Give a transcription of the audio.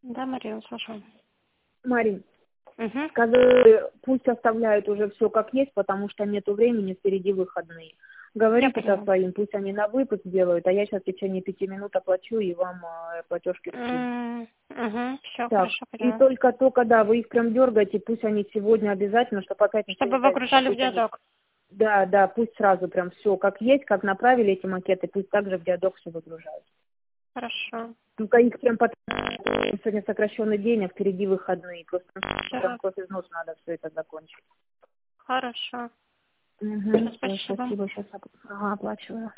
Да, Марина, слушаю. Марин, Угу. скажи, пусть оставляют уже все как есть, потому что нету времени, впереди выходные. Я Говорите со поняла. своим, пусть они на выпуск делают, а я сейчас в течение 5 минут оплачу и вам платежки скину. Угу. Все, Так, хорошо, и поняла. только, да, вы их прям дергаете, пусть они сегодня обязательно, чтобы опять ничего не Чтобы зависло, выгружали в пусть они, диалог. да, пусть сразу прям все как есть, как направили эти макеты, пусть также в диадок все выгружают. Хорошо. Только их прям сегодня сокращенный день, а впереди выходные, просто прям Все. кровь из носа надо все это закончить. Хорошо. Угу, все, Спасибо. спасибо, сейчас оплачиваю.